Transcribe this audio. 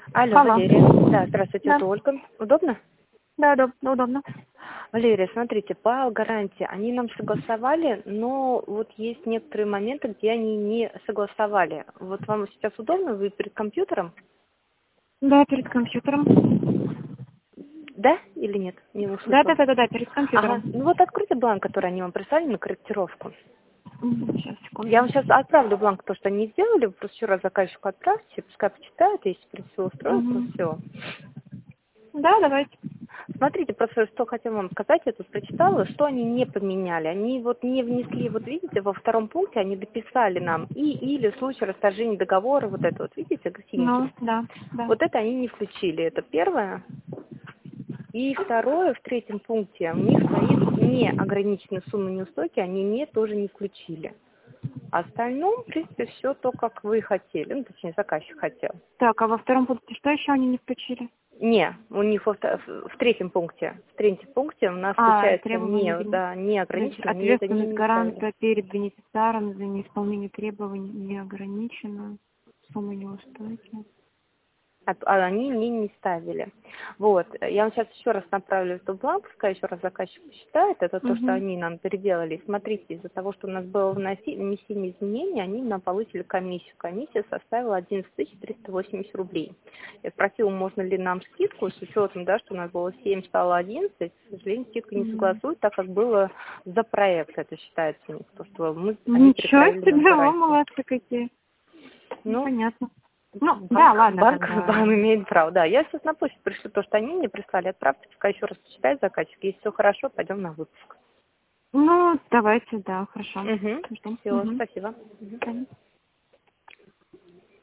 Алло, Алло. Валерия. Да, здравствуйте, Да, это Ольга. Удобно? да, удобно. Валерия, смотрите, по гарантии они нам согласовали, но вот есть некоторые моменты, где они не согласовали. Вот вам сейчас удобно? Вы перед компьютером? Да, перед компьютером. Да или нет? Не Да, услышала. да, да, да, да, перед Ага. компьютером. Ну вот откройте бланк, который они вам прислали на корректировку. Сейчас, Я секунду. вам сейчас отправлю бланк, то, что они сделали, вы просто еще раз заказчику отправьте, пускай почитает, если в принципе устроит, то Мгм. все. Да, давайте. Смотрите, просто что хотела вам сказать, я тут прочитала, что они не поменяли. Они вот не внесли, вот видите, во втором пункте они дописали нам или в случае расторжения договора, вот это вот, видите, Ну, синеньким. да, да. Вот это они не включили, это первое. И второе, в третьем пункте у них стоит неограниченная сумма неустойки, они тоже не включили. А остальном, в принципе, все то, как вы хотели, ну, точнее, заказчик хотел. Так, а во втором пункте что еще они не включили? Не, у них в третьем пункте. В третьем пункте у нас включается Требования не то есть ограничено, они это ответственность не ставили. гаранта перед бенефициаром за неисполнение требований не ограничена. Сумма неустойки. А они мне не ставили. Вот, я вам сейчас еще раз направлю эту бланк, пускай еще раз заказчик посчитает, это то, что Угу. они нам переделали. Смотрите, из-за того, что у нас было внесение изменений, они нам получили комиссию. Комиссия составила 11 380 рублей. Я спросила, можно ли нам скидку, с учетом, да, что у нас было 7, стало 11, к сожалению, скидка не согласует, так как было за проект, это считается у них, то, что они Ничего перекроили нам себе, о, гарантию. молодцы какие. Ну, Ну, понятно. Ну, да, банк, ладно, банк тогда. вам имеет право, да. Я сейчас на почту пришлю то, что они мне прислали, отправьте, пускай еще раз почитает заказчик. Если все хорошо, пойдем на выпуск. Ну, давайте, да, хорошо. Угу. Жду. Все, Угу. спасибо. Мгм.